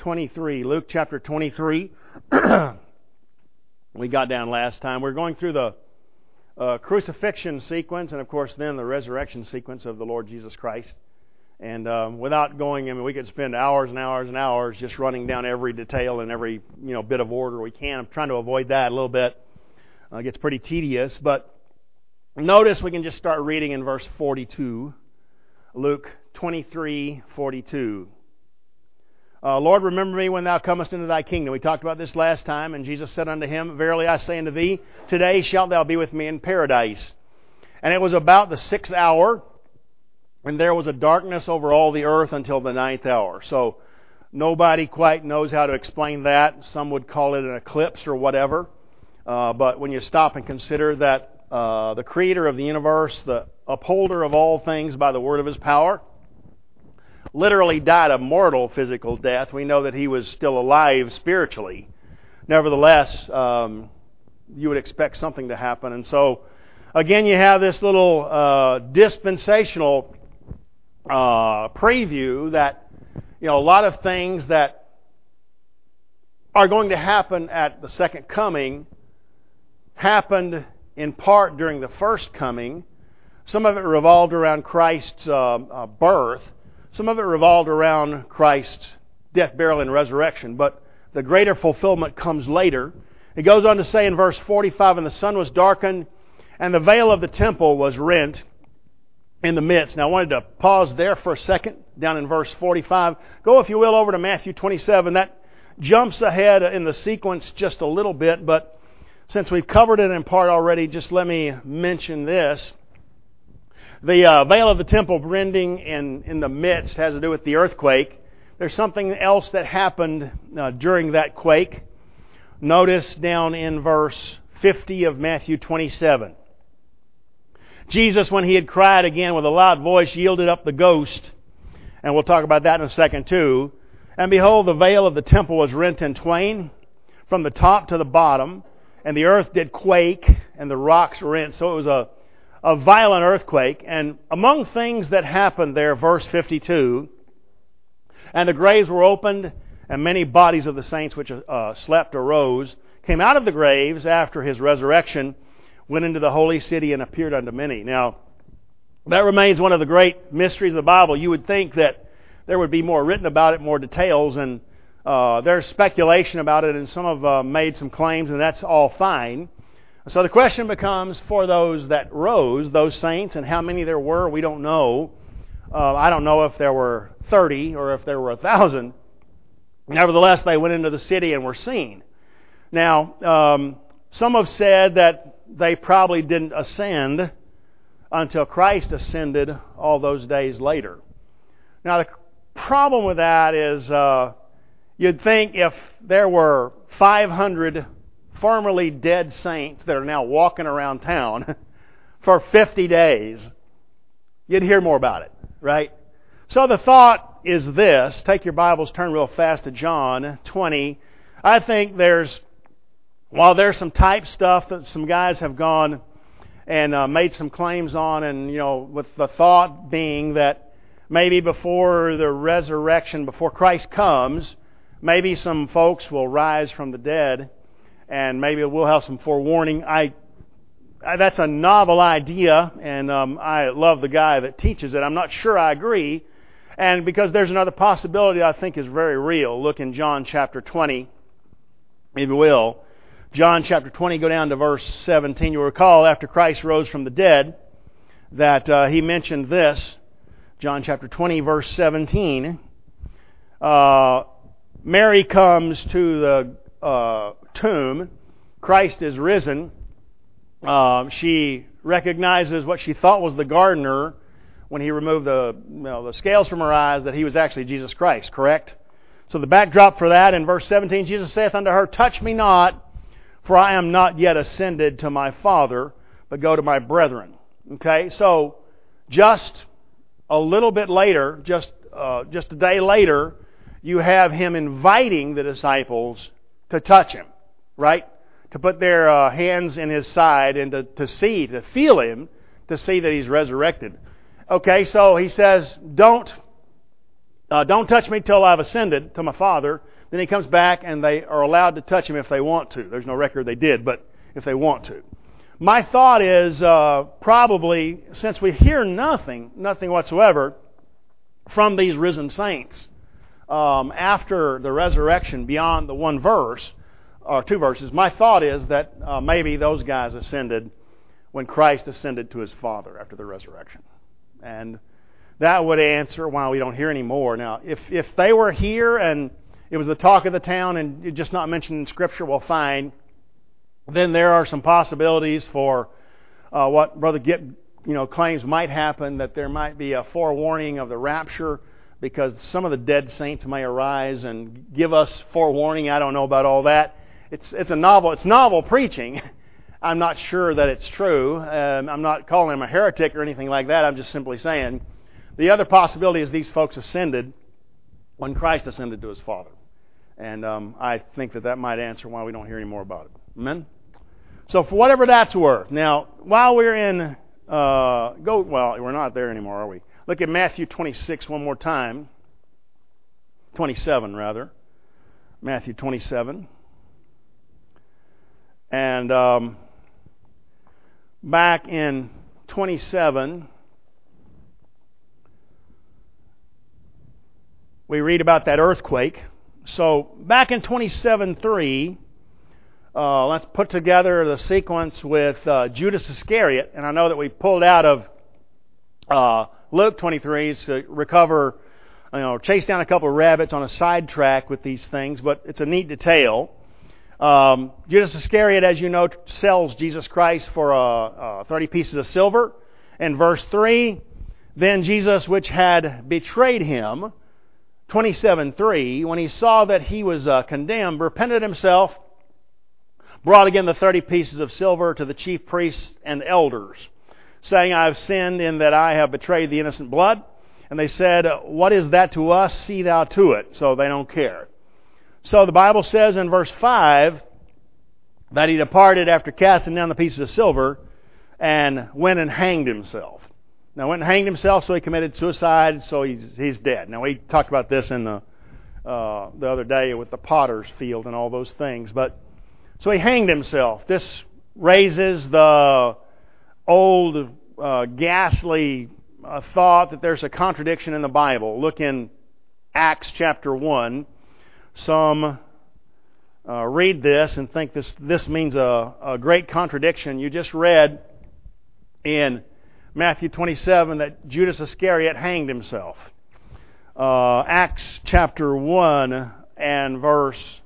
23. Luke chapter 23. We got down last time. We're going through the crucifixion sequence and, of course, then the resurrection sequence of the Lord Jesus Christ. And without going, we could spend hours and hours and hours just running down every detail and every bit of order we can. I'm trying to avoid that a little bit. It gets pretty tedious. But notice we can just start reading in verse 42. Luke 23:42. Lord, remember me when thou comest into thy kingdom. We talked about this last time, and Jesus said unto him, Verily I say unto thee, today shalt thou be with me in paradise. And it was about the 6th hour, and there was a darkness over all the earth until the 9th hour. So nobody quite knows how to explain that. Some would call it an eclipse or whatever. But when you stop and consider that the creator of the universe, the upholder of all things by the word of his power, literally died a mortal physical death, we know that he was still alive spiritually. Nevertheless, you would expect something to happen. And so, again, you have this little dispensational preview that, a lot of things that are going to happen at the second coming happened in part during the first coming. Some of it revolved around Christ's birth. Some of it revolved around Christ's death, burial, and resurrection. But the greater fulfillment comes later. It goes on to say in verse 45, And the sun was darkened, and the veil of the temple was rent in the midst. Now I wanted to pause there for a second, down in verse 45. Go, if you will, over to Matthew 27. That jumps ahead in the sequence just a little bit, but since we've covered it in part already, just let me mention this. The veil of the temple rending in the midst has to do with the earthquake. There's something else that happened during that quake. Notice down in verse 50 of Matthew 27. Jesus, when he had cried again with a loud voice, yielded up the ghost. And we'll talk about that in a second too. And behold, the veil of the temple was rent in twain from the top to the bottom. And the earth did quake, and the rocks rent. So it was a violent earthquake. And among things that happened there, verse 52, And the graves were opened, and many bodies of the saints which slept arose, came out of the graves after his resurrection, went into the holy city, and appeared unto many. Now, that remains one of the great mysteries of the Bible. You would think that there would be more written about it, more details, and there's speculation about it, and some have made some claims, and that's all fine. So the question becomes, for those that rose, those saints, and how many there were, we don't know. I don't know if there were 30 or if there were 1,000. Nevertheless, they went into the city and were seen. Now, some have said that they probably didn't ascend until Christ ascended all those days later. Now, the problem with that is you'd think if there were 500 formerly dead saints that are now walking around town for 50 days, you'd hear more about it, right? So the thought is this. Take your Bibles, turn real fast to John 20. I think while there's some type stuff that some guys have gone and made some claims on, and, with the thought being that maybe before the resurrection, before Christ comes, maybe some folks will rise from the dead, and maybe we'll have some forewarning. That's a novel idea, and I love the guy that teaches it. I'm not sure I agree, and because there's another possibility I think is very real. Look in John chapter 20, if you will. John chapter 20, go down to verse 17. You'll recall after Christ rose from the dead that he mentioned this. John chapter 20, verse 17. Mary comes to the tomb. Christ is risen. She recognizes what she thought was the gardener when he removed the scales from her eyes, that he was actually Jesus Christ, correct? So the backdrop for that in verse 17, Jesus saith unto her, Touch me not, for I am not yet ascended to my Father, but go to my brethren. Okay, so just a little bit later, just a day later, you have him inviting the disciples to touch him, right? To put their hands in his side and to feel him, to see that he's resurrected. Okay, so he says, don't touch me till I've ascended to my Father, Then He comes back and they are allowed to touch Him if they want to. There's no record they did, but if they want to. My thought is probably, since we hear nothing whatsoever from these risen saints after the resurrection beyond the one verse, or two verses, my thought is that maybe those guys ascended when Christ ascended to His Father after the resurrection. And that would answer why we don't hear any more. Now, if they were here and it was the talk of the town and just not mentioned in Scripture, well, fine. Then there are some possibilities for what Brother Gipp claims might happen, that there might be a forewarning of the rapture, because some of the dead saints may arise and give us forewarning. I don't know about all that. It's novel preaching. I'm not sure that it's true. I'm not calling him a heretic or anything like that. I'm just simply saying the other possibility is these folks ascended when Christ ascended to His Father. And I think that might answer why we don't hear any more about it. Amen? So for whatever that's worth. Now, while we're in... we're not there anymore, are we? Look at Matthew 26 one more time. 27, rather. Matthew 27. And back in 27... we read about that earthquake. So back in 27:3, let's put together the sequence with Judas Iscariot. And I know that we pulled out of Luke 23 to recover, chase down a couple of rabbits on a sidetrack with these things, but it's a neat detail. Judas Iscariot, as you know, sells Jesus Christ for 30 pieces of silver. In verse 3, then Jesus, which had betrayed Him, 27:3, when he saw that he was condemned, repented himself, brought again the 30 pieces of silver to the chief priests and elders, saying, I have sinned in that I have betrayed the innocent blood. And they said, what is that to us? See thou to it. So they don't care. So the Bible says in verse 5 that he departed after casting down the pieces of silver and went and hanged himself. Now, went and hanged himself, so he committed suicide, so he's dead. Now, we talked about this in the other day with the potter's field and all those things. But so he hanged himself. This raises the old ghastly thought that there's a contradiction in the Bible. Look in Acts chapter 1. Some read this and think this means a great contradiction. You just read in Matthew 27 that Judas Iscariot hanged himself. Acts chapter 1 and verse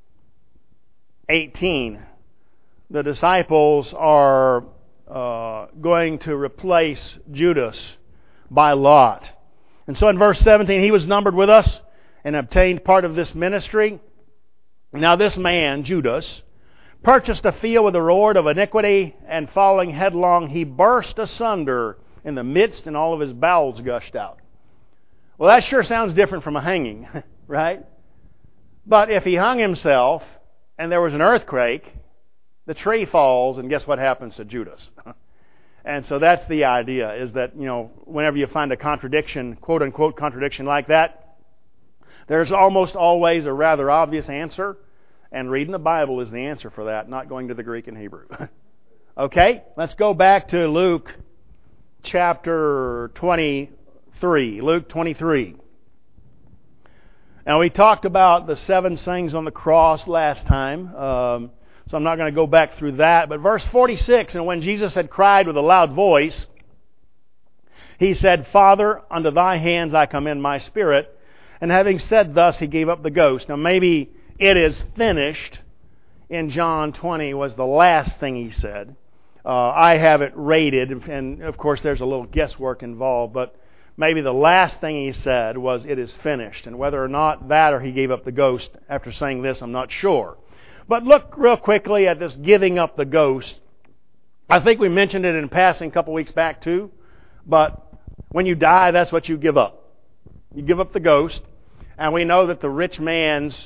18. The disciples are going to replace Judas by lot. And so in verse 17, he was numbered with us and obtained part of this ministry. Now this man, Judas, purchased a field with the reward of iniquity, and falling headlong, he burst asunder in the midst, and all of his bowels gushed out. Well, that sure sounds different from a hanging, right? But if he hung himself, and there was an earthquake, the tree falls, and guess what happens to Judas? And so that's the idea, is that, whenever you find a contradiction, quote-unquote contradiction like that, there's almost always a rather obvious answer. And reading the Bible is the answer for that, not going to the Greek and Hebrew. Okay, let's go back to Luke chapter 23. Luke 23. Now, we talked about the 7 sayings on the cross last time, so I'm not going to go back through that. But verse 46, and when Jesus had cried with a loud voice, He said, Father, unto Thy hands I commend my spirit. And having said thus, He gave up the ghost. Now, maybe it is finished in John 20 was the last thing He said. I have it rated, and of course there's a little guesswork involved, but maybe the last thing He said was, it is finished. And whether or not that or He gave up the ghost after saying this, I'm not sure. But look real quickly at this giving up the ghost. I think we mentioned it in passing a couple weeks back too, but when you die, that's what you give up. You give up the ghost. And we know that the rich man's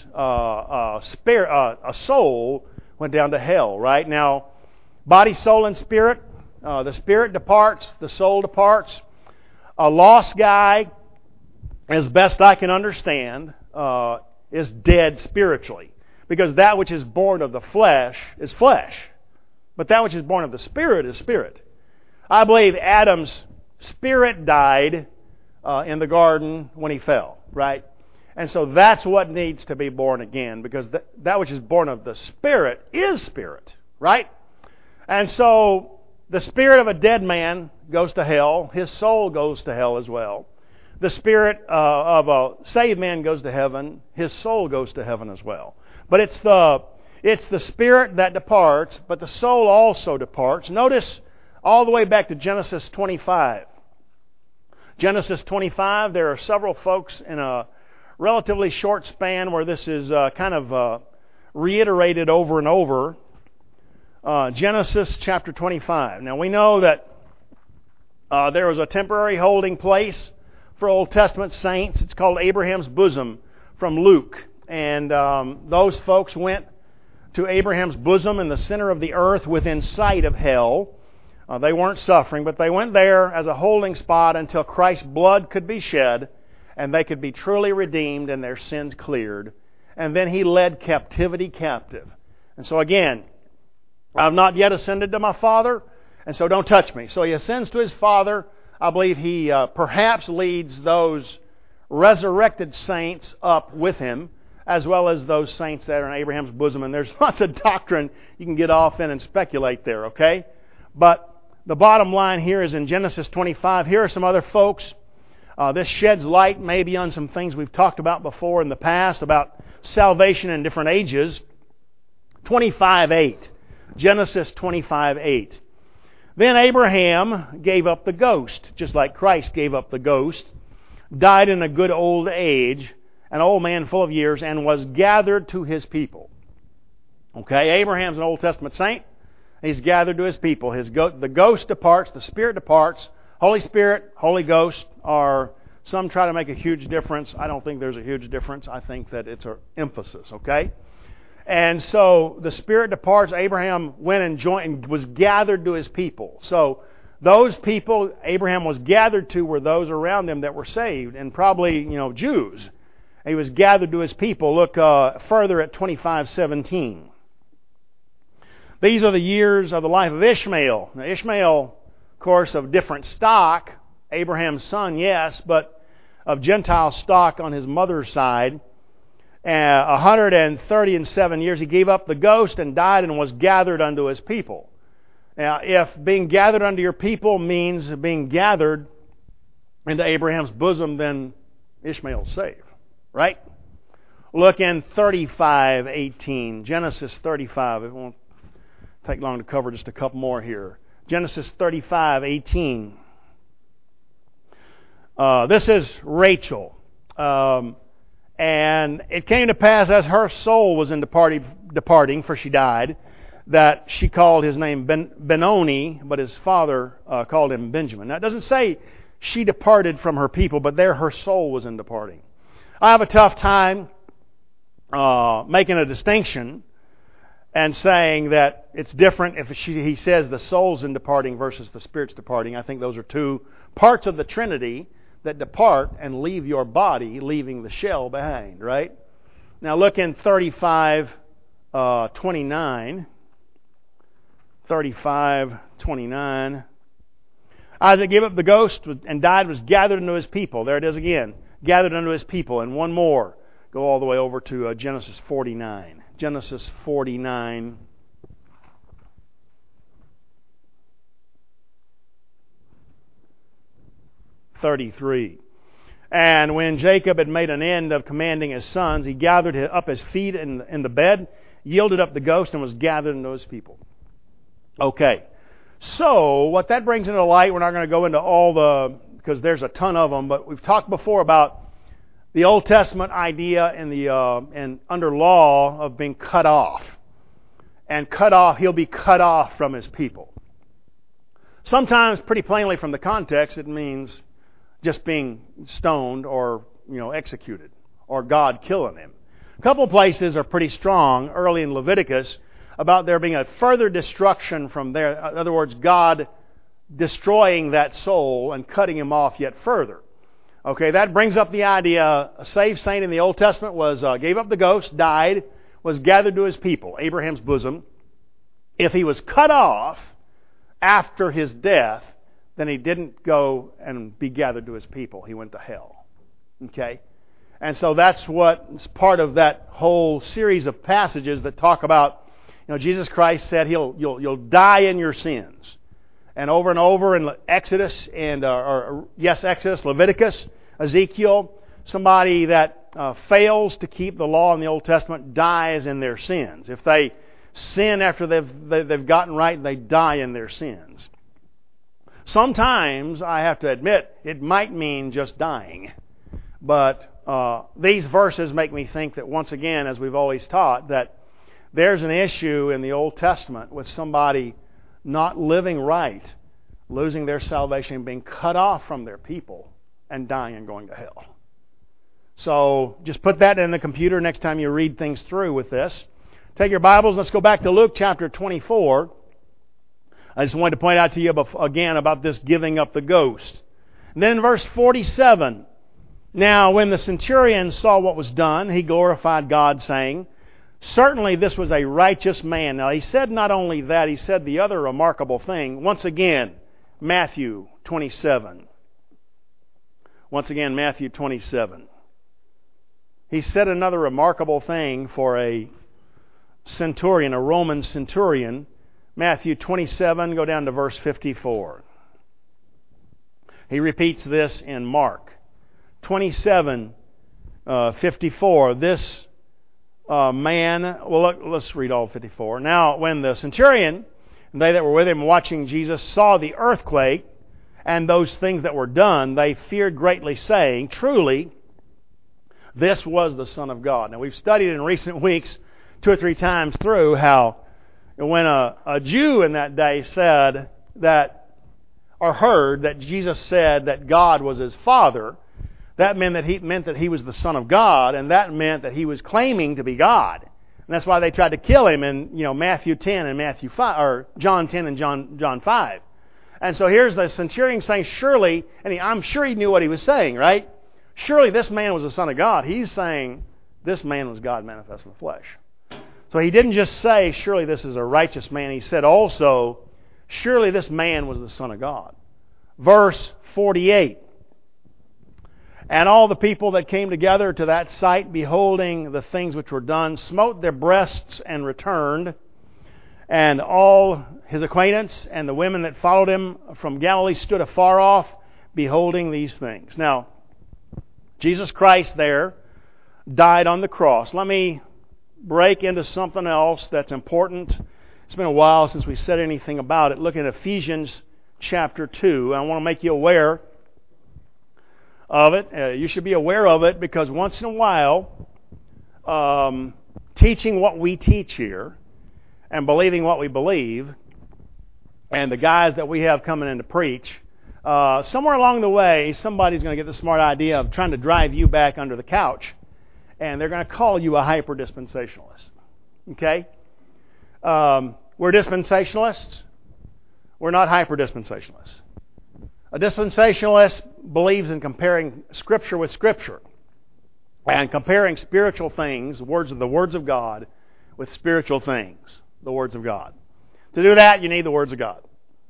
soul went down to hell, right? Now, body, soul, and spirit. The spirit departs, the soul departs. A lost guy, as best I can understand, is dead spiritually. Because that which is born of the flesh is flesh. But that which is born of the Spirit is spirit. I believe Adam's spirit died in the garden when he fell, right? And so that's what needs to be born again, because that which is born of the Spirit is spirit, right? And so the spirit of a dead man goes to hell. His soul goes to hell as well. The spirit of a saved man goes to heaven. His soul goes to heaven as well. But it's the spirit that departs, but the soul also departs. Notice all the way back to Genesis 25. Genesis 25, there are several folks in a relatively short span where this is kind of reiterated over and over. Genesis chapter 25. Now we know that there was a temporary holding place for Old Testament saints. It's called Abraham's bosom from Luke. And those folks went to Abraham's bosom in the center of the earth within sight of hell. They weren't suffering, but they went there as a holding spot until Christ's blood could be shed and they could be truly redeemed and their sins cleared. And then He led captivity captive. And so again, I've not yet ascended to my Father, and so don't touch me. So He ascends to His Father. I believe He perhaps leads those resurrected saints up with Him, as well as those saints that are in Abraham's bosom. And there's lots of doctrine you can get off in and speculate there, okay? But the bottom line here is in Genesis 25. Here are some other folks. This sheds light maybe on some things we've talked about before in the past about salvation in different ages. 25:8. Genesis 25:8. Then Abraham gave up the ghost, just like Christ gave up the ghost, died in a good old age, an old man full of years, and was gathered to his people. Okay, Abraham's an Old Testament saint. He's gathered to his people. The ghost departs, the Spirit departs. Holy Spirit, Holy Ghost are, some try to make a huge difference. I don't think there's a huge difference. I think that it's an emphasis, okay? And so the Spirit departs. Abraham went and joined and was gathered to his people. So those people Abraham was gathered to were those around him that were saved, and probably, Jews. He was gathered to his people. Look further at 25:17. These are the years of the life of Ishmael. Now, Ishmael, of course, of different stock. Abraham's son, yes, but of Gentile stock on his mother's side. 137 years he gave up the ghost and died and was gathered unto his people. Now, if being gathered unto your people means being gathered into Abraham's bosom, then Ishmael's saved, right? Look in 35:18. Genesis 35. It won't take long to cover just a couple more here. Genesis 35:18. This is Rachel. And it came to pass as her soul was in departing, for she died, that she called his name Benoni, but his father called him Benjamin. Now it doesn't say she departed from her people, but there her soul was in departing. I have a tough time making a distinction and saying that it's different if he says the soul's in departing versus the Spirit's departing. I think those are two parts of the Trinity that depart and leave your body, leaving the shell behind, right? Now look in 35:29. 35:29. Isaac gave up the ghost and died, was gathered into his people. There it is again. Gathered unto his people. And one more. Go all the way over to Genesis 49. Genesis 49. (33) And when Jacob had made an end of commanding his sons, he gathered up his feet in the bed, yielded up the ghost, and was gathered into his people. Okay. So, what that brings into light, we're not going to go into because there's a ton of them, but we've talked before about the Old Testament idea and under law of being cut off. And cut off, he'll be cut off from his people. Sometimes, pretty plainly from the context, it means just being stoned or, executed, or God killing him. A couple of places are pretty strong early in Leviticus about there being a further destruction from there. In other words, God destroying that soul and cutting him off yet further. Okay, that brings up the idea a saved saint in the Old Testament was gave up the ghost, died, was gathered to his people, Abraham's bosom. If he was cut off after his death, then he didn't go and be gathered to his people. He went to hell. Okay? And so that's what's part of that whole series of passages that talk about, Jesus Christ said you'll die in your sins. And over in Exodus Exodus, Leviticus, Ezekiel, somebody that fails to keep the law in the Old Testament dies in their sins. If they sin after they've gotten right, they die in their sins. Sometimes, I have to admit, it might mean just dying. But these verses make me think that once again, as we've always taught, that there's an issue in the Old Testament with somebody not living right, losing their salvation, being cut off from their people, and dying and going to hell. So just put that in the computer next time you read things through with this. Take your Bibles, let's go back to Luke chapter 24. I just wanted to point out to you again about this giving up the ghost. And then in verse 47, now when the centurion saw what was done, he glorified God, saying, "Certainly this was a righteous man." Now he said not only that, he said the other remarkable thing. Once again, Matthew 27. Once again, Matthew 27. He said another remarkable thing for a centurion, a Roman centurion. Matthew 27, go down to verse 54. He repeats this in Mark 27, 54. This man, let's read all 54. Now, when the centurion and they that were with him watching Jesus saw the earthquake and those things that were done, they feared greatly, saying, "Truly, this was the Son of God." Now, we've studied in recent weeks 2 or 3 times through how when a Jew in that day said that, or heard that Jesus said that God was his Father, that meant that he was the Son of God, and that meant that he was claiming to be God. And that's why they tried to kill him in Matthew 10 and Matthew 5, or John 10 and John 5. And so here's the centurion saying, surely, and I'm sure he knew what he was saying, right? Surely this man was the Son of God. He's saying this man was God manifest in the flesh. So he didn't just say, surely this is a righteous man. He said also, surely this man was the Son of God. Verse 48. And all the people that came together to that sight, beholding the things which were done, smote their breasts and returned. And all his acquaintance and the women that followed him from Galilee stood afar off, beholding these things. Now, Jesus Christ there died on the cross. Let me break into something else that's important. It's been a while since we said anything about it. Look at Ephesians chapter 2. I want to make you aware of it. You should be aware of it because once in a while, teaching what we teach here and believing what we believe, and the guys that we have coming in to preach, somewhere along the way, somebody's going to get the smart idea of trying to drive you back under the couch, and they're going to call you a hyper-dispensationalist. Okay? We're dispensationalists. We're not hyper-dispensationalists. A dispensationalist believes in comparing Scripture with Scripture and comparing spiritual things, the words of God, with spiritual things, the words of God. To do that, you need the words of God.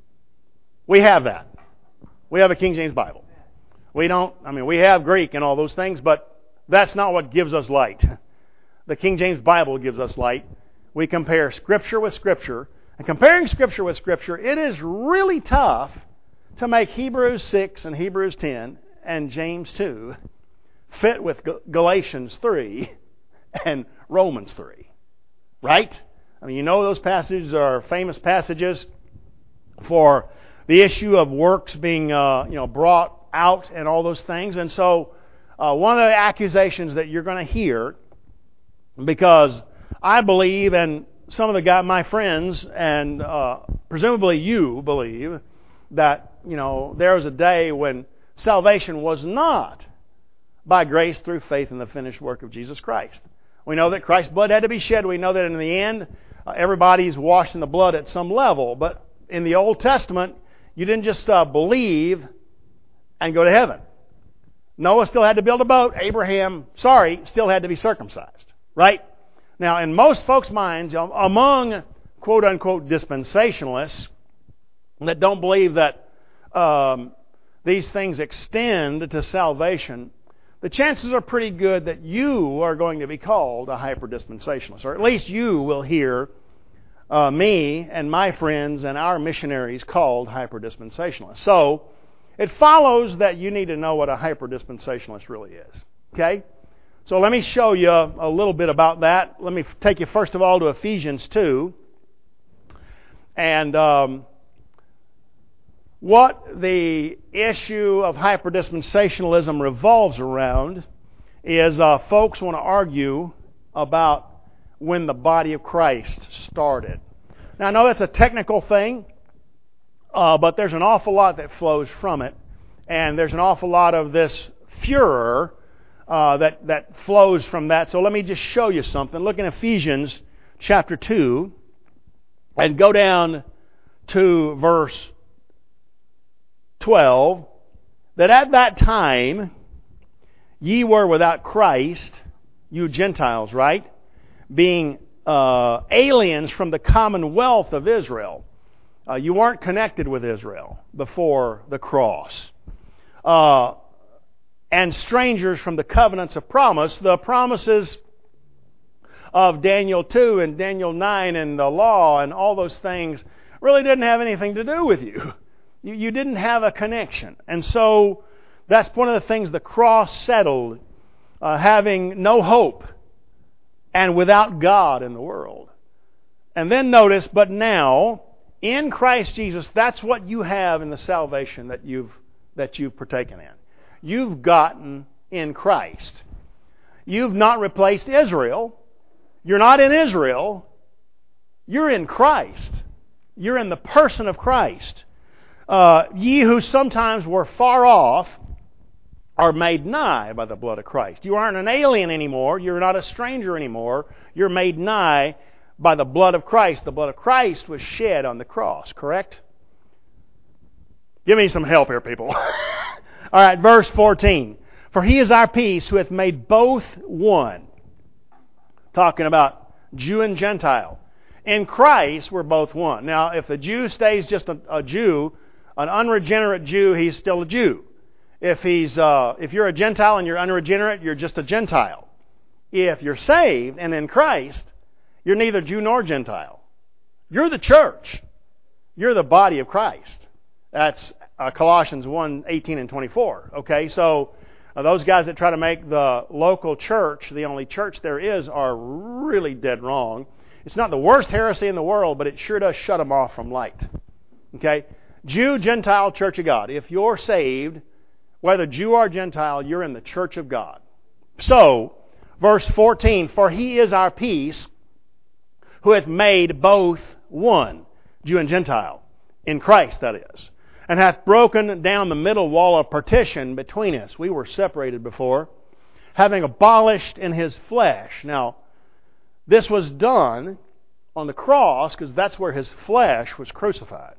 We have that. We have a King James Bible. We have Greek and all those things, but that's not what gives us light. The King James Bible gives us light. We compare Scripture with Scripture. And comparing Scripture with Scripture, it is really tough to make Hebrews 6 and Hebrews 10 and James 2 fit with Galatians 3 and Romans 3. Right? Those passages are famous passages for the issue of works being brought out and all those things. And so one of the accusations that you're going to hear, because I believe, and some of my friends, and presumably you believe, that there was a day when salvation was not by grace through faith in the finished work of Jesus Christ. We know that Christ's blood had to be shed. We know that in the end, everybody's washed in the blood at some level. But in the Old Testament, you didn't just believe and go to heaven. Noah still had to build a boat. Abraham, still had to be circumcised. Right? Now, in most folks' minds, among quote-unquote dispensationalists that don't believe that these things extend to salvation, the chances are pretty good that you are going to be called a hyper-dispensationalist, or at least you will hear me and my friends and our missionaries called hyper-dispensationalists. So, it follows that you need to know what a hyper-dispensationalist really is. Okay? So let me show you a little bit about that. Let me take you first of all to Ephesians 2. And what the issue of hyper-dispensationalism revolves around is folks want to argue about when the body of Christ started. Now, I know that's a technical thing, but there's an awful lot that flows from it. And there's an awful lot of this furor that flows from that. So let me just show you something. Look in Ephesians chapter 2 and go down to verse 12. That at that time ye were without Christ, you Gentiles, right? Being aliens from the commonwealth of Israel. You weren't connected with Israel before the cross. And strangers from the covenants of promise, the promises of Daniel 2 and Daniel 9 and the law and all those things really didn't have anything to do with you. You didn't have a connection. And so that's one of the things the cross settled, having no hope and without God in the world. And then notice, but now, in Christ Jesus, that's what you have in the salvation that you've partaken in. You've gotten in Christ. You've not replaced Israel. You're not in Israel. You're in Christ. You're in the person of Christ. Ye who sometimes were far off are made nigh by the blood of Christ. You aren't an alien anymore. You're not a stranger anymore. You're made nigh by the blood of Christ. The blood of Christ was shed on the cross, correct? Give me some help here, people. All right, verse 14. For He is our peace, who hath made both one. Talking about Jew and Gentile. In Christ, we're both one. Now, if the Jew stays just a Jew, an unregenerate Jew, he's still a Jew. If you're a Gentile and you're unregenerate, you're just a Gentile. If you're saved and in Christ, you're neither Jew nor Gentile. You're the church. You're the body of Christ. That's Colossians 1:18 and 24. Okay, so those guys that try to make the local church the only church there is are really dead wrong. It's not the worst heresy in the world, but it sure does shut them off from light. Okay, Jew, Gentile, Church of God. If you're saved, whether Jew or Gentile, you're in the church of God. So, verse 14, for He is our peace, who hath made both one, Jew and Gentile, in Christ, that is, and hath broken down the middle wall of partition between us. We were separated before, having abolished in His flesh. Now, this was done on the cross because that's where His flesh was crucified.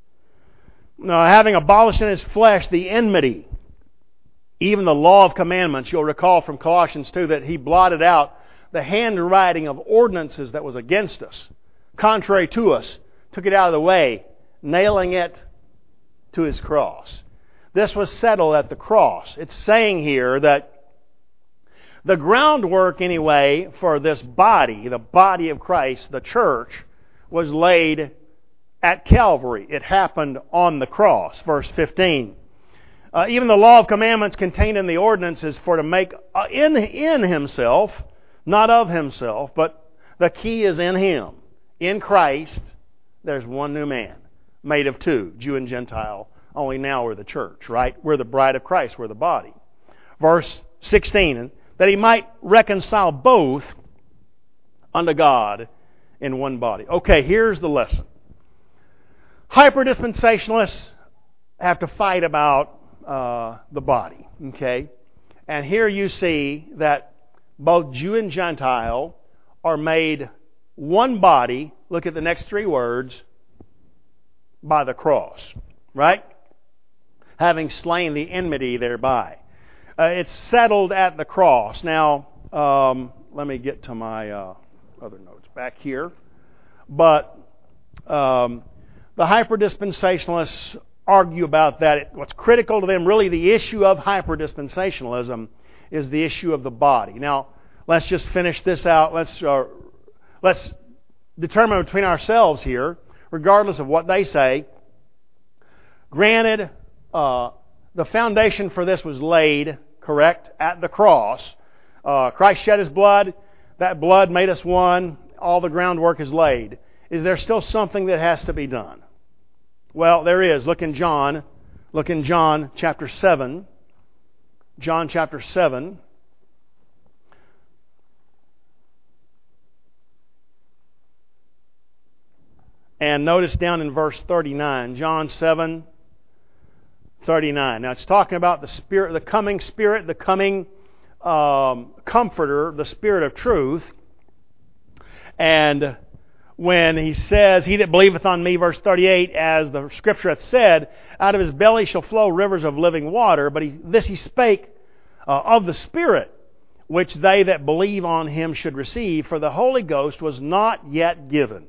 Now, having abolished in His flesh the enmity, even the law of commandments, you'll recall from Colossians 2 that He blotted out the handwriting of ordinances that was against us, contrary to us, took it out of the way, nailing it to His cross. This was settled at the cross. It's saying here that the groundwork, anyway, for this body, the body of Christ, the church, was laid at Calvary. It happened on the cross. Verse 15. Even the law of commandments contained in the ordinances for to make in Himself, not of Himself, but the key is in Him. In Christ, there's one new man, made of two, Jew and Gentile. Only now we're the church, right? We're the bride of Christ. We're the body. Verse 16, that He might reconcile both unto God in one body. Okay, here's the lesson. Hyper-dispensationalists have to fight about the body, okay? And here you see that both Jew and Gentile are made one body. Look at the next three words. By the cross, right? Having slain the enmity thereby. It's settled at the cross. Now, let me get to my other notes back here. But the hyperdispensationalists argue about that. What's critical to them, really the issue of hyperdispensationalism, is the issue of the body. Now, let's just finish this out. Let's determine between ourselves here, regardless of what they say. Granted, the foundation for this was laid, correct, at the cross. Christ shed His blood. That blood made us one. All the groundwork is laid. Is there still something that has to be done? Well, there is. Look in John chapter 7. John chapter 7. And notice down in verse 39. John 7, 39. Now it's talking about the Spirit, the coming Spirit, the coming Comforter, the Spirit of truth. And when He says, "He that believeth on me," verse 38, "as the Scripture hath said, out of his belly shall flow rivers of living water." But this He spake of the Spirit, which they that believe on Him should receive, for the Holy Ghost was not yet given.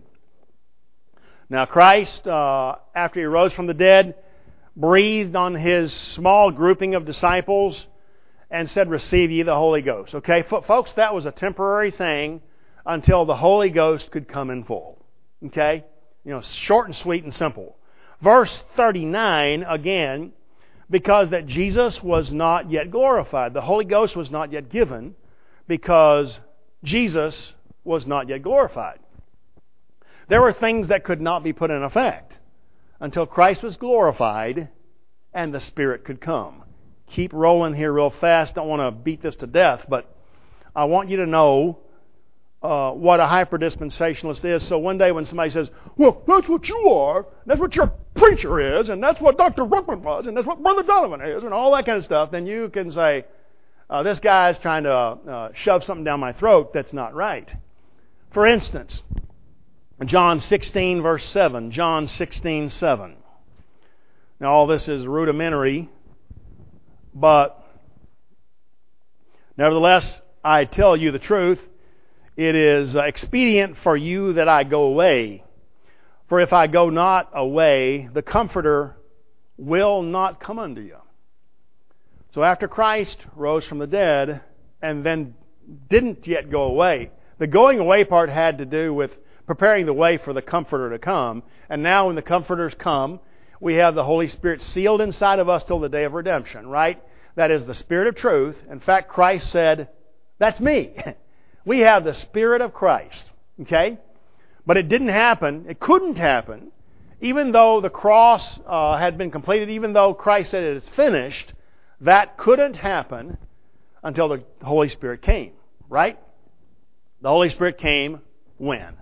Now Christ, after He rose from the dead, breathed on His small grouping of disciples and said, "Receive ye the Holy Ghost." Okay, folks, that was a temporary thing until the Holy Ghost could come in full. Okay? Short and sweet and simple. Verse 39, again, because that Jesus was not yet glorified. The Holy Ghost was not yet given because Jesus was not yet glorified. There were things that could not be put in effect until Christ was glorified and the Spirit could come. Keep rolling here real fast. Don't want to beat this to death, but I want you to know what a hyperdispensationalist is. So one day when somebody says, "Well, that's what you are, that's what your preacher is, and that's what Dr. Ruckman was, and that's what Brother Donovan is," and all that kind of stuff, then you can say, this guy's trying to shove something down my throat that's not right. For instance, John 16, verse 7. John 16, 7. Now, all this is rudimentary, but nevertheless, I tell you the truth. It is expedient for you that I go away. For if I go not away, the Comforter will not come unto you. So after Christ rose from the dead and then didn't yet go away, the going away part had to do with preparing the way for the Comforter to come. And now when the Comforters come, we have the Holy Spirit sealed inside of us till the day of redemption, right? That is the Spirit of truth. In fact, Christ said, "That's me." We have the Spirit of Christ. Okay? But it didn't happen. It couldn't happen. Even though the cross had been completed, even though Christ said it is finished, that couldn't happen until the Holy Spirit came. Right? The Holy Spirit came when?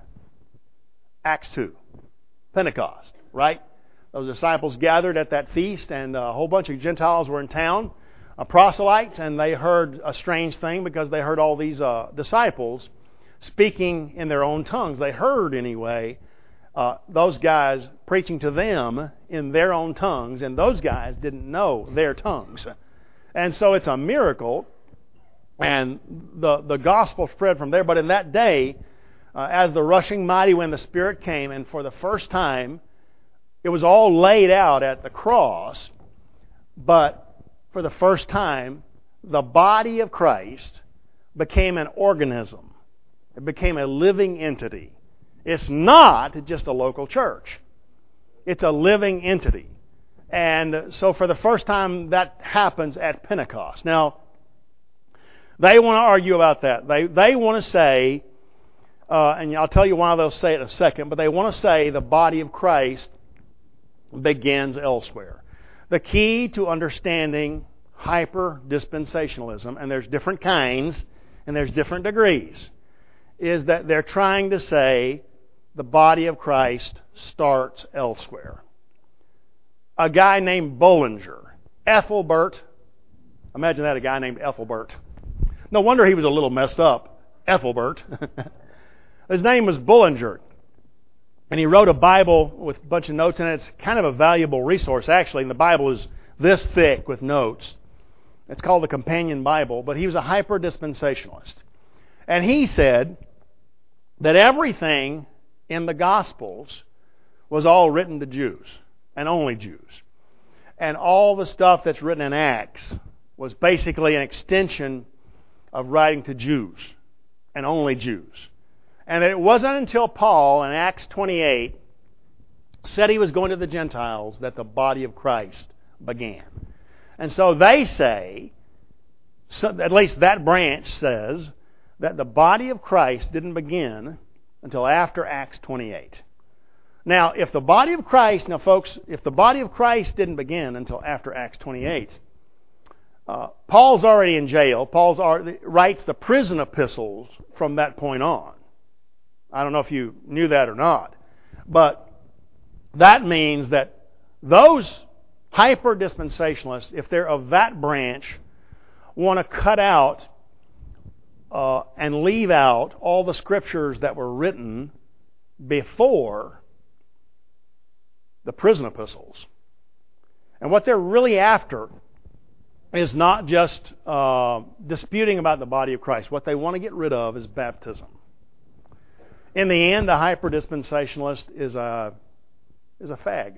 Acts 2. Pentecost. Right? Those disciples gathered at that feast, and a whole bunch of Gentiles were in town, proselytes, and they heard a strange thing because they heard all these disciples speaking in their own tongues. They heard, anyway, those guys preaching to them in their own tongues, and those guys didn't know their tongues. And so it's a miracle, and the gospel spread from there. But in that day, as the rushing mighty wind, the Spirit came, and for the first time, it was all laid out at the cross, but for the first time, the body of Christ became an organism. It became a living entity. It's not just a local church. It's a living entity. And so for the first time, that happens at Pentecost. Now, they want to argue about that. They want to say, and I'll tell you why they'll say it in a second, but they want to say the body of Christ begins elsewhere. The key to understanding hyper-dispensationalism, and there's different kinds, and there's different degrees, is that they're trying to say the body of Christ starts elsewhere. A guy named Bullinger, Ethelbert, imagine that, a guy named Ethelbert. No wonder he was a little messed up, Ethelbert. His name was Bullinger. And he wrote a Bible with a bunch of notes in it. It's kind of a valuable resource, actually. And the Bible is this thick with notes. It's called the Companion Bible, but he was a hyper-dispensationalist. And he said that everything in the Gospels was all written to Jews, and only Jews. And all the stuff that's written in Acts was basically an extension of writing to Jews, and only Jews. And it wasn't until Paul in Acts 28 said he was going to the Gentiles that the body of Christ began. And so they say, at least that branch says, that the body of Christ didn't begin until after Acts 28. Now, if the body of Christ didn't begin until after Acts 28, Paul's already in jail. Writes the prison epistles from that point on. I don't know if you knew that or not. But that means that those hyper-dispensationalists, if they're of that branch, want to cut out and leave out all the scriptures that were written before the prison epistles. And what they're really after is not just disputing about the body of Christ. What they want to get rid of is baptism. In the end, the hyper-dispensationalist is a fag,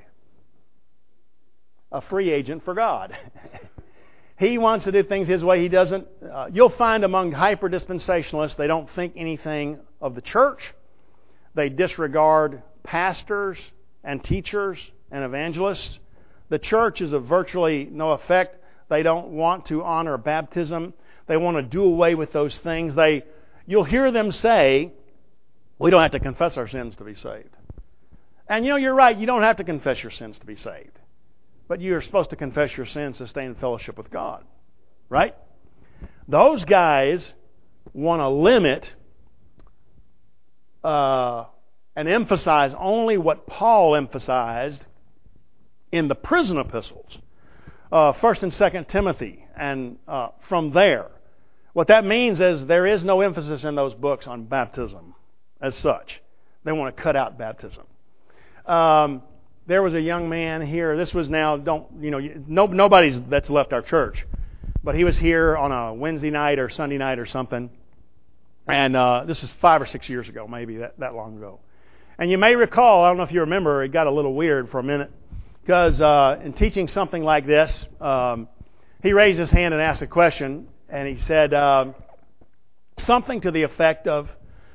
a free agent for God. He wants to do things his way. He doesn't. You'll find among hyper-dispensationalists, they don't think anything of the church. They disregard pastors and teachers and evangelists. The church is of virtually no effect. They don't want to honor baptism. They want to do away with those things. You'll hear them say, we don't have to confess our sins to be saved. And you're right, you don't have to confess your sins to be saved. But you're supposed to confess your sins to stay in fellowship with God. Right? Those guys want to limit and emphasize only what Paul emphasized in the prison epistles. 1 and 2 Timothy. And from there. What that means is there is no emphasis in those books on baptism as such. They want to cut out baptism. There was a young man here. This was now, nobody's that's left our church. But he was here on a Wednesday night or Sunday night or something. And this was 5 or 6 years ago, maybe that long ago. And you may recall, I don't know if you remember, it got a little weird for a minute. Because in teaching something like this, he raised his hand and asked a question. And he said something to the effect of,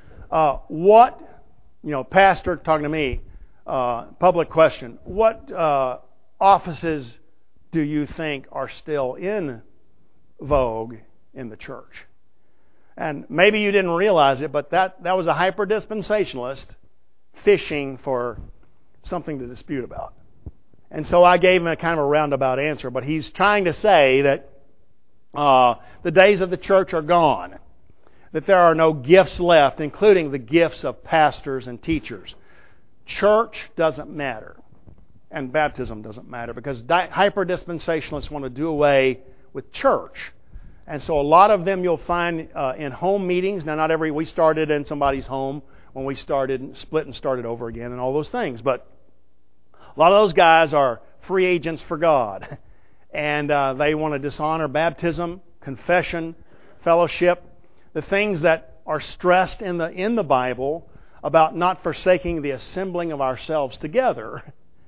pastor talking to me, public question, what offices do you think are still in vogue in the church? And maybe you didn't realize it, but that was a hyper-dispensationalist fishing for something to dispute about. And so I gave him a kind of a roundabout answer, but he's trying to say that the days of the church are gone, that there are no gifts left, including the gifts of pastors and teachers. Church doesn't matter, and baptism doesn't matter, because hyper-dispensationalists want to do away with church. And so a lot of them you'll find in home meetings. Now, we started in somebody's home when we split and started over again and all those things. But a lot of those guys are free agents for God. And they want to dishonor baptism, confession, fellowship, the things that are stressed in the Bible about not forsaking the assembling of ourselves together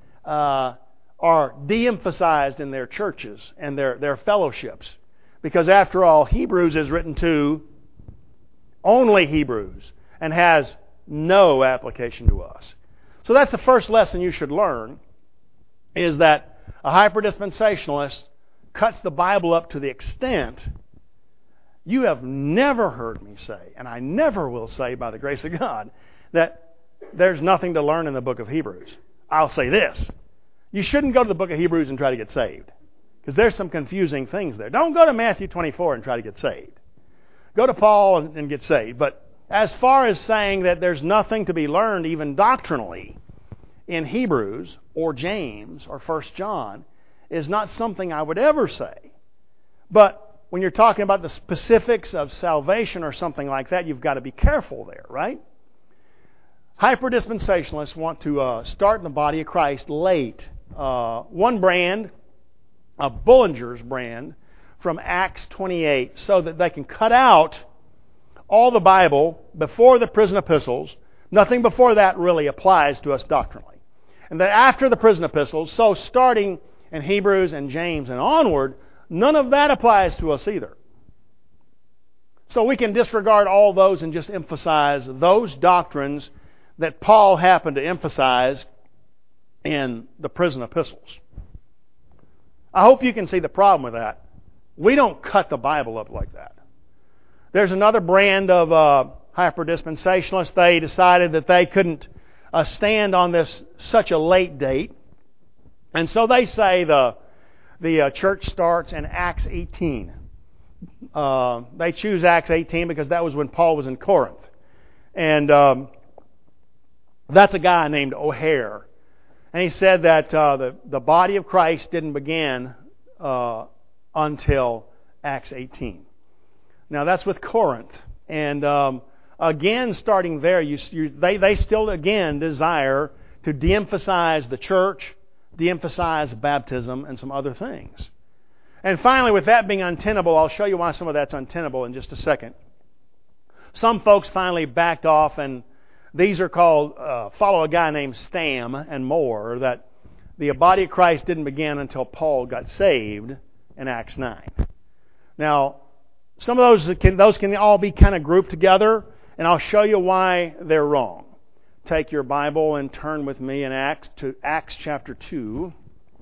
are de-emphasized in their churches and their fellowships. Because after all, Hebrews is written to only Hebrews and has no application to us. So that's the first lesson you should learn, is that a hyper-dispensationalist cuts the Bible up to the extent you have never heard me say, and I never will say by the grace of God, that there's nothing to learn in the book of Hebrews. I'll say this. You shouldn't go to the book of Hebrews and try to get saved, because there's some confusing things there. Don't go to Matthew 24 and try to get saved. Go to Paul and get saved. But as far as saying that there's nothing to be learned, even doctrinally, in Hebrews or James or 1 John, is not something I would ever say. But when you're talking about the specifics of salvation or something like that, you've got to be careful there, right? Hyper-dispensationalists want to start in the body of Christ late. One brand, Bullinger's brand, from Acts 28 so that they can cut out all the Bible before the prison epistles. Nothing before that really applies to us doctrinally. And that after the prison epistles, so starting in Hebrews and James and onward, none of that applies to us either. So we can disregard all those and just emphasize those doctrines that Paul happened to emphasize in the prison epistles. I hope you can see the problem with that. We don't cut the Bible up like that. There's another brand of hyper-dispensationalists. They decided that they couldn't stand on this such a late date. And so they say the church starts in Acts 18. They choose Acts 18 because that was when Paul was in Corinth. And that's a guy named O'Hare. And he said that the body of Christ didn't begin until Acts 18. Now that's with Corinth. And again, starting there, they still again desire to de-emphasize the church, de-emphasize baptism, and some other things. And finally, with that being untenable, I'll show you why some of that's untenable in just a second. Some folks finally backed off, and these are called, follow a guy named Stam and more, that the body of Christ didn't begin until Paul got saved in Acts 9. Now, some of those can all be kind of grouped together, and I'll show you why they're wrong. Take your Bible and turn with me in Acts to Acts chapter 2.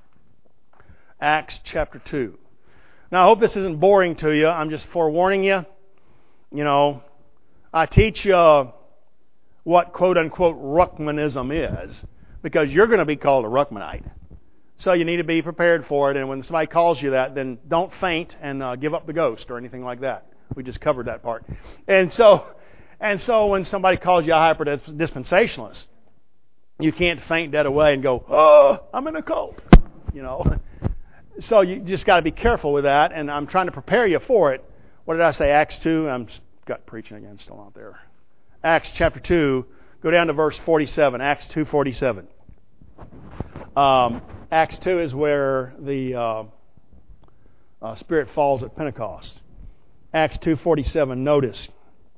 Acts chapter 2. Now, I hope this isn't boring to you. I'm just forewarning you. You know, I teach what quote-unquote Ruckmanism is, because you're going to be called a Ruckmanite. So you need to be prepared for it, and when somebody calls you that, then don't faint and give up the ghost or anything like that. We just covered that part. And so when somebody calls you a hyper-dispensationalist, you can't faint dead away and go, "Oh, I'm in a cult," you know. So you just got to be careful with that, and I'm trying to prepare you for it. What did I say? Acts 2? I'm got preaching again, still out there. Acts chapter 2, go down to verse 47. Acts 2:47. Acts 2 is where the Spirit falls at Pentecost. Acts 2:47. Notice.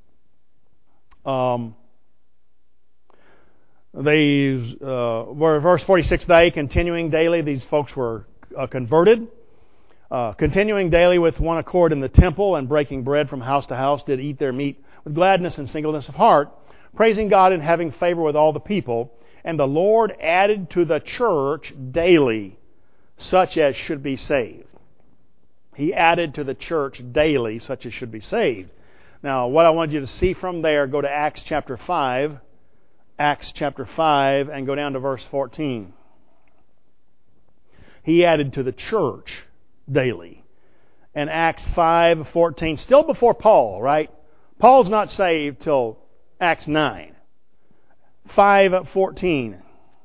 These were verse 46. They, continuing daily, these folks were converted. Continuing daily with one accord in the temple and breaking bread from house to house, did eat their meat with gladness and singleness of heart, praising God and having favor with all the people. And the Lord added to the church daily such as should be saved. He added to the church daily such as should be saved. Now, what I want you to see from there, go to Acts chapter 5. Acts chapter 5 and go down to verse 14. He added to the church daily. And Acts 5:14, still before Paul, right? Paul's not saved till Acts 9. 5:14.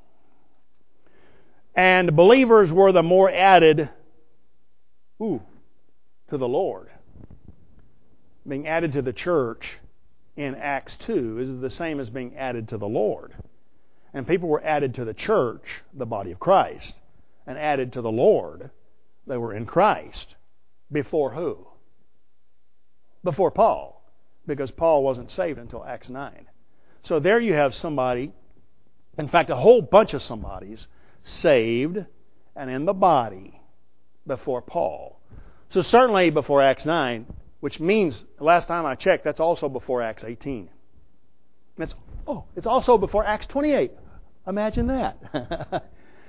And believers were the more added to the Lord. Being added to the church in Acts 2 is the same as being added to the Lord. And people were added to the church, the body of Christ, and added to the Lord. They were in Christ. Before who? Before Paul. Because Paul wasn't saved until Acts 9. So there you have somebody, in fact a whole bunch of somebodies, saved and in the body before Paul. So certainly before Acts 9, which means, last time I checked, that's also before Acts 18. It's also before Acts 28. Imagine that.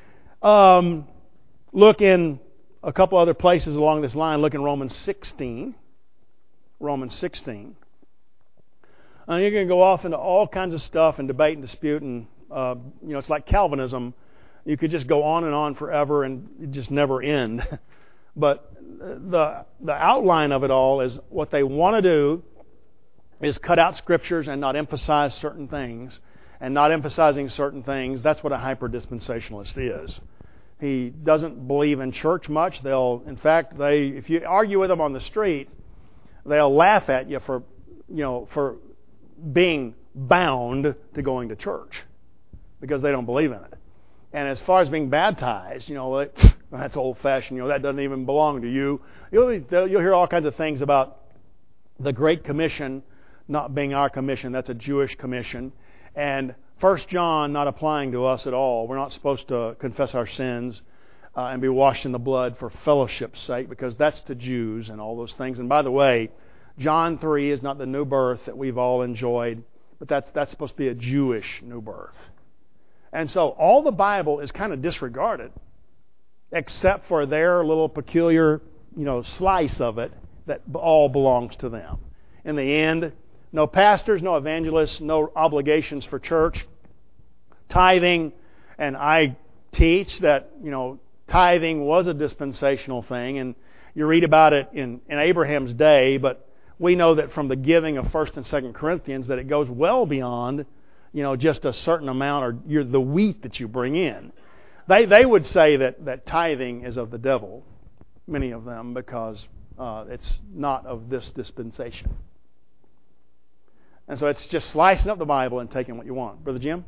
Look in a couple other places along this line. Look in Romans 16. Romans 16. You're going to go off into all kinds of stuff and debate and dispute, and it's like Calvinism. You could just go on forever and it just never end. But the outline of it all is what they want to do is cut out scriptures and not emphasize certain things. And not emphasizing certain things, that's what a hyper-dispensationalist is. He doesn't believe in church much. If you argue with them on the street, they'll laugh at you for being bound to going to church because they don't believe in it. And as far as being baptized, That's old-fashioned. That doesn't even belong to you. You'll hear all kinds of things about the Great Commission not being our commission. That's a Jewish commission. And 1 John not applying to us at all. We're not supposed to confess our sins and be washed in the blood for fellowship's sake, because that's to Jews and all those things. And by the way, John 3 is not the new birth that we've all enjoyed, but that's supposed to be a Jewish new birth. And so all the Bible is kind of disregarded, except for their little peculiar, slice of it that all belongs to them. In the end, no pastors, no evangelists, no obligations for church. Tithing, and I teach that, tithing was a dispensational thing, and you read about it in Abraham's day, but we know that from the giving of 1 and 2 Corinthians that it goes well beyond, just a certain amount, or the wheat that you bring in. They would say that tithing is of the devil, many of them, because it's not of this dispensation. And so it's just slicing up the Bible and taking what you want. Brother Jim?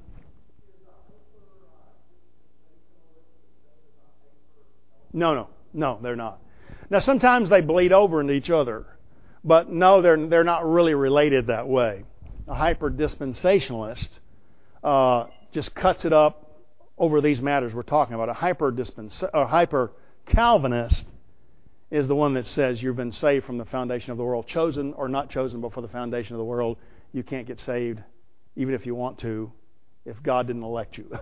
No, they're not. Now, sometimes they bleed over into each other, but no, they're not really related that way. A hyper-dispensationalist just cuts it up over these matters we're talking about. A hyper-Calvinist is the one that says you've been saved from the foundation of the world, chosen or not chosen before the foundation of the world. You can't get saved, even if you want to, if God didn't elect you.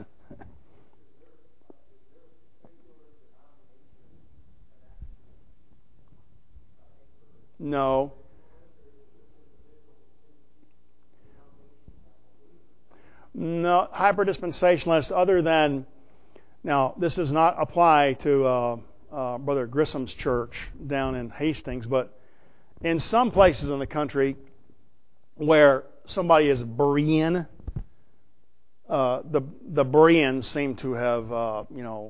No. No, hyper-dispensationalists, other than, now, this does not apply to Brother Grissom's church down in Hastings, but in some places in the country where somebody is Berean, the Bereans seem to have,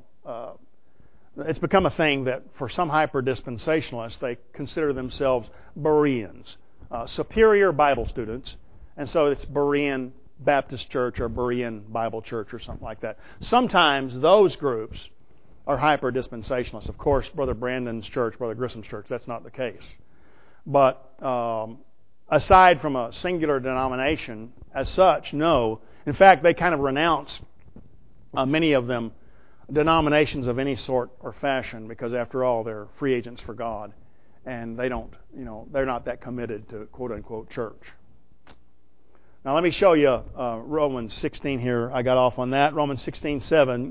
it's become a thing that for some hyper-dispensationalists, they consider themselves Bereans, superior Bible students, and so it's Berean Baptist Church or Berean Bible Church or something like that. Sometimes those groups are hyper-dispensationalists. Of course, Brother Brandon's church, Brother Grissom's church, that's not the case. But aside from a singular denomination as such, no. In fact, they kind of renounce, many of them, denominations of any sort or fashion, because after all, they're free agents for God, and they don't, they're not that committed to quote-unquote church. Now let me show you Romans 16 here. I got off on that. Romans 16:7.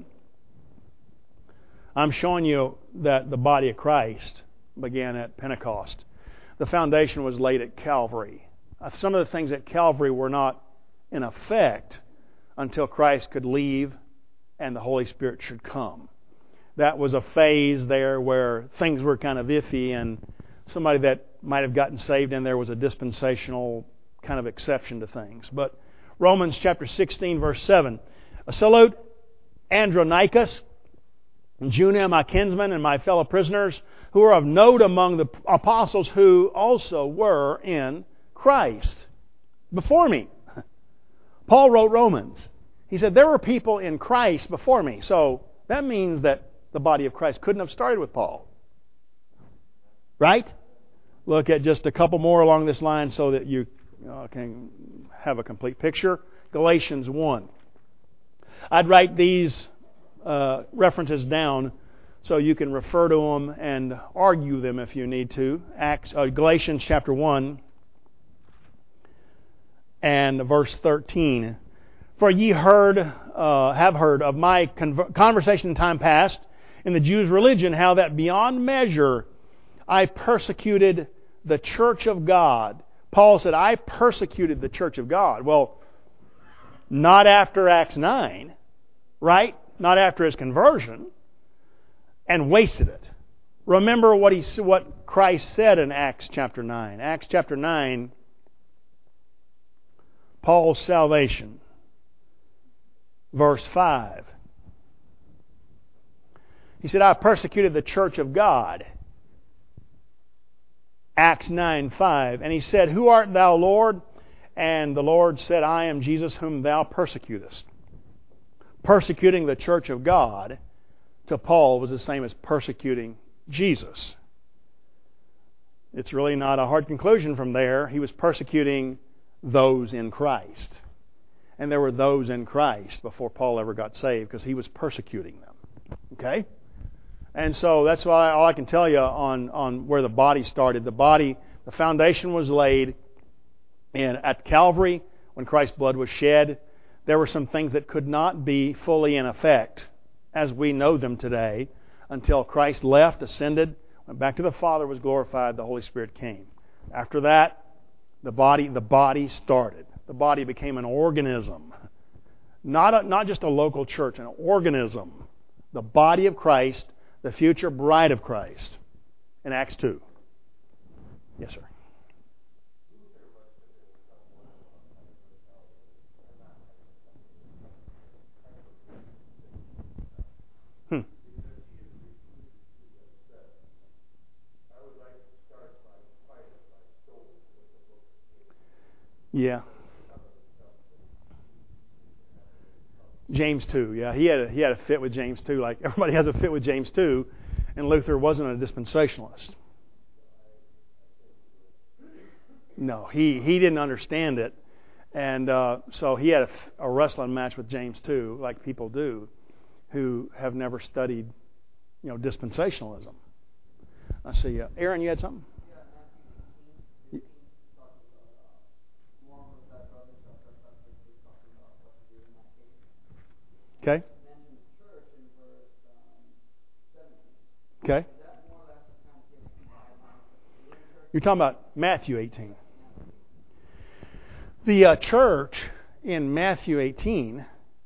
I'm showing you that the body of Christ began at Pentecost. The foundation was laid at Calvary. Some of the things at Calvary were not in effect until Christ could leave and the Holy Spirit should come. That was a phase there where things were kind of iffy, and somebody that might have gotten saved in there was a dispensational kind of exception to things. But Romans chapter 16, verse 7. Salute Andronicus, Junia, my kinsman, and my fellow prisoners, who are of note among the apostles who also were in Christ before me. Paul wrote Romans. He said, there were people in Christ before me. So that means that the body of Christ couldn't have started with Paul. Right? Look at just a couple more along this line so that you can have a complete picture. Galatians 1. I'd write these references down so you can refer to them and argue them if you need to. Galatians chapter 1 and verse 13. For ye have heard of my conversation in time past in the Jews' religion, how that beyond measure I persecuted the church of God. Paul said, I persecuted the church of God. Well, not after Acts 9, right? Not after his conversion, and wasted it. Remember what Christ said in Acts chapter 9. Acts chapter 9, Paul's salvation. Verse 5. He said, I persecuted the church of God. Acts 9:5. And he said, who art thou, Lord? And the Lord said, I am Jesus whom thou persecutest. Persecuting the church of God to Paul was the same as persecuting Jesus. It's really not a hard conclusion from there. He was persecuting those in Christ. And there were those in Christ before Paul ever got saved because he was persecuting them. Okay? And so that's why all I can tell you on where the body started. The foundation was laid at Calvary when Christ's blood was shed. There were some things that could not be fully in effect as we know them today until Christ left, ascended, went back to the Father, was glorified, the Holy Spirit came. After that, the body started. The body became an organism. Not just a local church, an organism. The body of Christ, the future bride of Christ. In Acts 2. Yes, sir. Yeah. James 2, yeah. He had a fit with James 2, like everybody has a fit with James 2, and Luther wasn't a dispensationalist. No, he didn't understand it, and so he had a wrestling match with James 2, like people do, who have never studied, dispensationalism. I see. Aaron, you had something? Okay. Okay. You're talking about Matthew 18. The church in Matthew 18,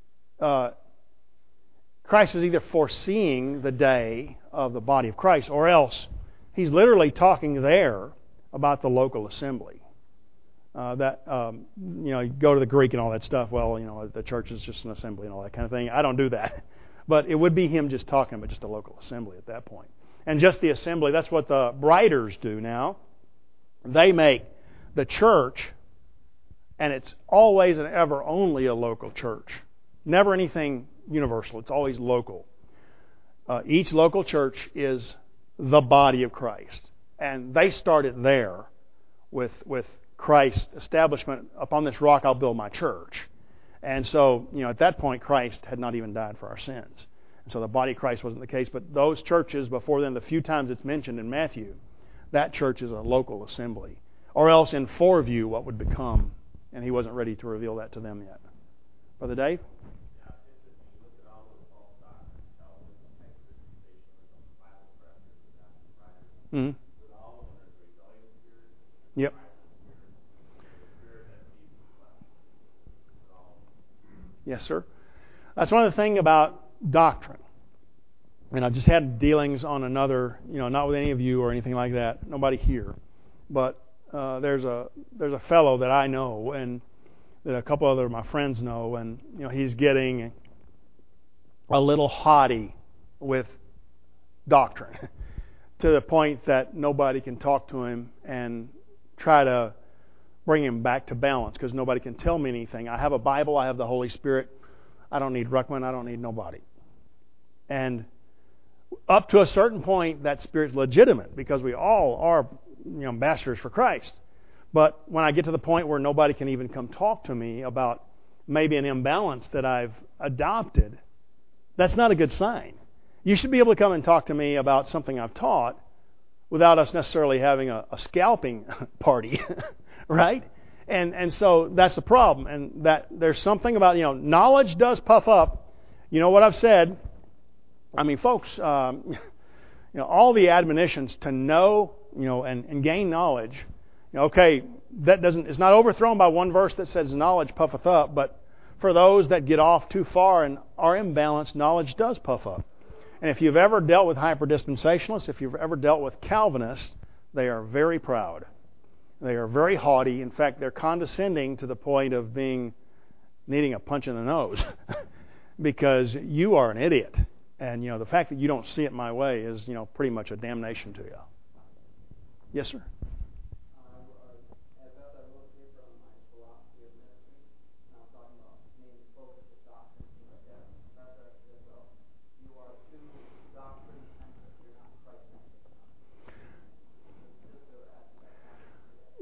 Christ is either foreseeing the day of the body of Christ, or else he's literally talking there about the local assembly. You go to the Greek and all that stuff. Well, the church is just an assembly and all that kind of thing. I don't do that. But it would be him just talking about just a local assembly at that point. And just the assembly, that's what the Briders do now. They make the church, and it's always and ever only a local church. Never anything universal. It's always local. Each local church is the body of Christ. And they started there with Christ's establishment. Upon this rock I'll build my church. And so, at that point, Christ had not even died for our sins. And so the body of Christ wasn't the case. But those churches before then, the few times it's mentioned in Matthew, that church is a local assembly. Or else in foreview what would become. And he wasn't ready to reveal that to them yet. Brother Dave? Mm-hmm. Yep. Yes, sir. That's one of the things about doctrine. And I've just had dealings on another, not with any of you or anything like that, nobody here. But there's a fellow that I know and that a couple other of my friends know, and he's getting a little haughty with doctrine to the point that nobody can talk to him and try to bring him back to balance because nobody can tell me anything. I have a Bible. I have the Holy Spirit. I don't need Ruckman. I don't need nobody. And up to a certain point, that spirit's legitimate because we all are ambassadors for Christ. But when I get to the point where nobody can even come talk to me about maybe an imbalance that I've adopted, that's not a good sign. You should be able to come and talk to me about something I've taught without us necessarily having a scalping party, right? And so that's the problem. And that there's something about, knowledge does puff up. You know what I've said? I mean, folks, all the admonitions to know, and gain knowledge, okay, it's not overthrown by one verse that says knowledge puffeth up, but for those that get off too far and are imbalanced, knowledge does puff up. And if you've ever dealt with hyperdispensationalists, if you've ever dealt with Calvinists, they are very proud. They are very haughty. In fact, they're condescending to the point of needing a punch in the nose because you are an idiot. And, the fact that you don't see it my way is, pretty much a damnation to you. Yes, sir?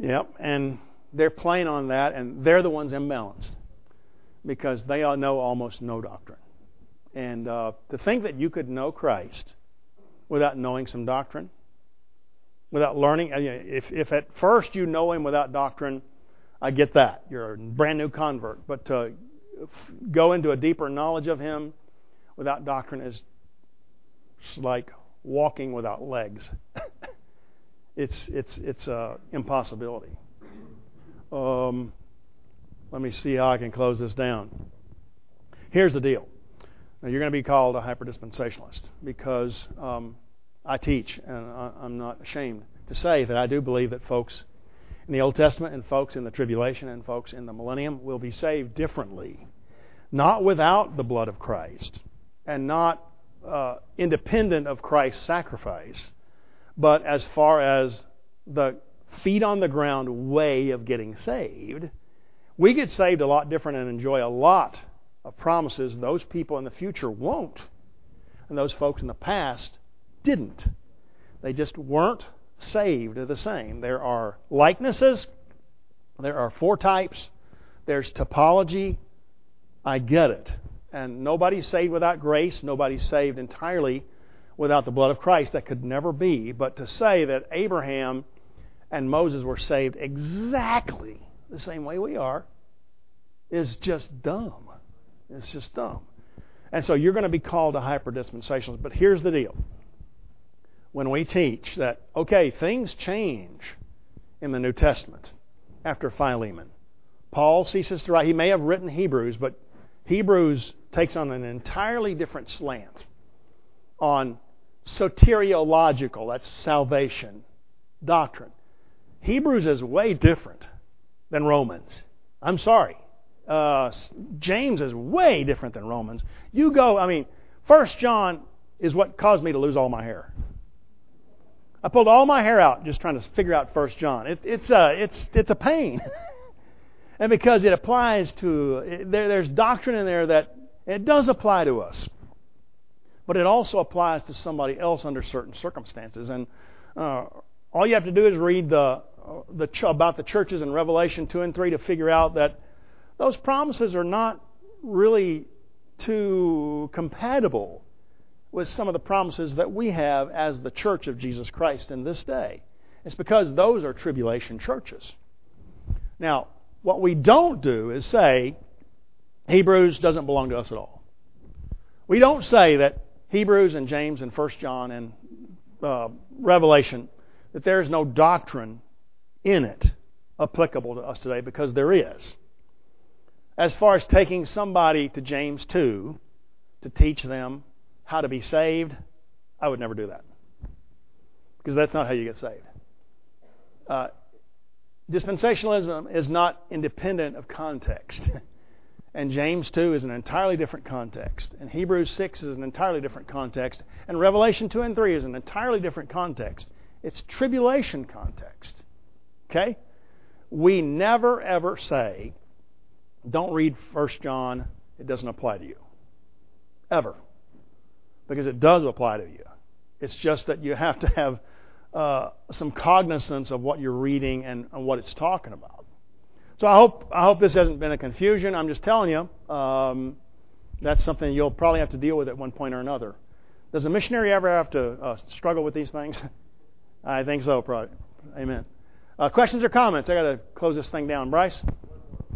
Yep, and they're playing on that, and they're the ones imbalanced because they all know almost no doctrine. And to think that you could know Christ without knowing some doctrine, without learning, if at first you know Him without doctrine, I get that. You're a brand new convert. But to go into a deeper knowledge of Him without doctrine is like walking without legs. It's a impossibility. Let me see how I can close this down. Here's the deal. Now, you're going to be called a hyperdispensationalist because I teach, and I'm not ashamed to say that I do believe that folks in the Old Testament and folks in the tribulation and folks in the millennium will be saved differently. Not without the blood of Christ and not independent of Christ's sacrifice, but as far as the feet on the ground way of getting saved, we get saved a lot different and enjoy a lot of promises those people in the future won't. And those folks in the past didn't. They just weren't saved the same. There are likenesses. There are foretypes. There's topology. I get it. And nobody's saved without grace. Nobody's saved entirely without the blood of Christ. That could never be. But to say that Abraham and Moses were saved exactly the same way we are is just dumb. It's just dumb. And so you're going to be called a hyperdispensationalist. But here's the deal. When we teach that, okay, things change in the New Testament after Philemon. Paul ceases to write. He may have written Hebrews, but Hebrews takes on an entirely different slant on soteriological, that's salvation, doctrine. Hebrews is way different than Romans. I'm sorry. James is way different than Romans. 1 John is what caused me to lose all my hair. I pulled all my hair out just trying to figure out 1 John. It's a pain. And because it applies to, there's doctrine in there that it does apply to us. But it also applies to somebody else under certain circumstances. And all you have to do is read about the churches in Revelation 2 and 3 to figure out that those promises are not really too compatible with some of the promises that we have as the church of Jesus Christ in this day. It's because those are tribulation churches. Now, what we don't do is say Hebrews doesn't belong to us at all. We don't say that Hebrews and James and 1 John and Revelation, that there is no doctrine in it applicable to us today, because there is. As far as taking somebody to James 2 to teach them how to be saved, I would never do that. Because that's not how you get saved. Dispensationalism is not independent of context. And James 2 is an entirely different context. And Hebrews 6 is an entirely different context. And Revelation 2 and 3 is an entirely different context. It's tribulation context. Okay? We never ever say, don't read 1 John, it doesn't apply to you. Ever. Because it does apply to you. It's just that you have to have some cognizance of what you're reading and what it's talking about. So I hope this hasn't been a confusion. I'm just telling you, that's something you'll probably have to deal with at one point or another. Does a missionary ever have to struggle with these things? I think so, probably. Amen. Questions or comments? I got to close this thing down. Bryce?